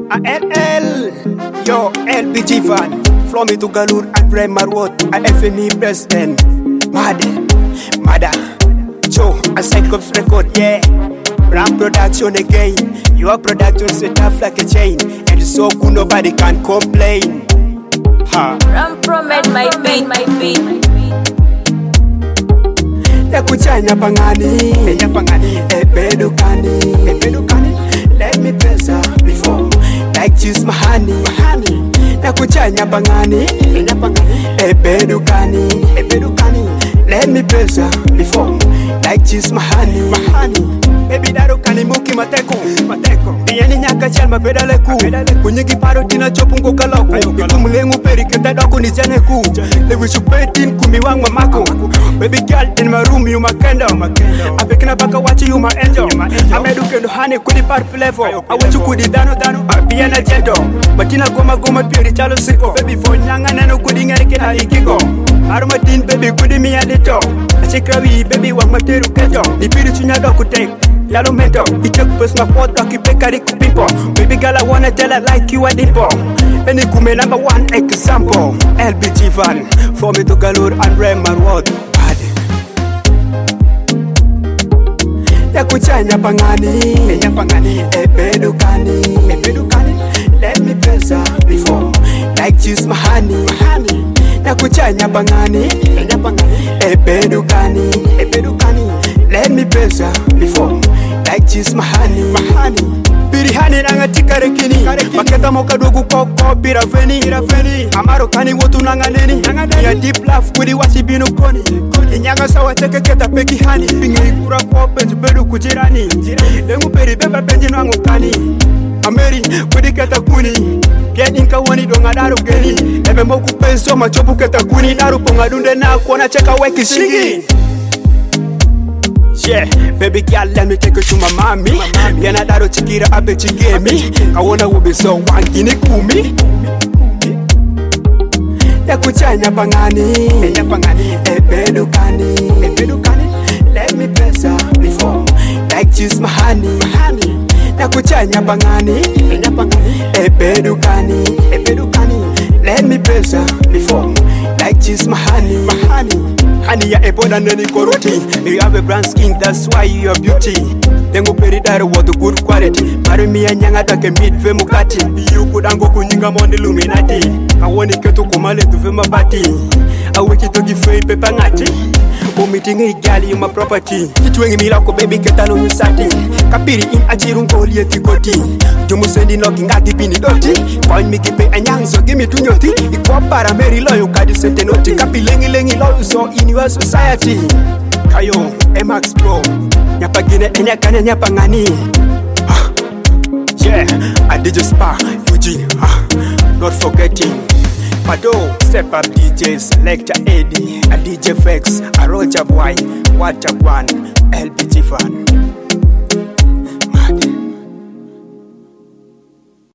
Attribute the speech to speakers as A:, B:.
A: ALL, yo, LBG van. Flow me to Galur and Brem Marwot, a FME president. Mada, Joe, a Cyclops record, yeah. Ram production again. Your production set up like a chain, and it's so good nobody can complain.
B: Ram Pro made my beat.
A: Yakuchanya pangani, ebedukani. Let me pesa before, like juice mahani. Yakuchanya pangani, ebedukani. Let me pesa before, like juice mahani. Baby daro kani muki mateko. Biyani nyaka chalma pedaleku. Kunyiki paro tina chopungo kaloku. Kumulengu peri kenta doko ni janeku. Lewi chupetin kumiwang mamako. Baby girl in my room you my candle. Apekina baka wachi you my angel. Amedu kendo hane kudi parp level. Awechu kudi dano. Biyana jendo. Batina goma piri chalo siko. Baby for nyanga nano kudi ngari kena ikigo. Aromatin baby kudi miya dito. Achikrawi baby wang materu keto. Nipiri chunya doku take. Yalo mento, it took personal photo, keep a carry people. Baby girl, I wanna tell her like you a dippo. Any kume number one example. LBG van, for me to Galur and Brem Marwot. Yakuchanya pangani, ebedukani. Let me pesa before, like juice mahani. Yakuchanya pangani, ebedukani. Let me pesa before, like juice mahani. Birihani nanga tikarekini, maketa moka dogu koko biraveni. Amaro kani wotu nanga neni, ya deep laugh kudi wasi binu koni. Inyaga sawa teke keta peki hani, pingi kura kwa penju bedu kujirani. Lengu peri beba penji nangu kani. Ameri kudi keta kuni, get inka wani donga daru geni. Ebe moku penso machopu keta kuni, daru ponga dunde na kuona cheka weki shigi. Yeah, baby girl, let me take you to my mommy. Yana daro chikira abe chigemi. I wanna be so wangini kumi. Yakuchanya pangani, ebedukani. Let me pesa before, like juice mahani. Yakuchanya pangani, ebedukani. Let me pesa before, like juice mahani. Honey, ya ebola neni koruti. You have a brown skin, that's why you are beauty. Tengo peri dare water good quality. Mari miya nyanga take meat ve mukati. You kudango kunyinga mondi luminati. I want it to kumale to ve mabati. I wait to give you pepa ngati. O meeting a gal in my property. Kitwengi milako baby ketano nyusati. Kapiri in achirungo lieti koti. Jumu sendi knocking ati bini doti. Point me kipe anyanzo give me to nyoti. Ikwa para meri loyo kadi sente noti. Kapi lengi loyo so in your society. Kayo, Max Pro. Nyapa gine enyakane nyapa ngani. Yeah, I did just spa, Eugene. Not forgetting. Pado, step up DJ, Selector Eddie, a DJ Vex, a Roger Boy, Water One, LBG fan.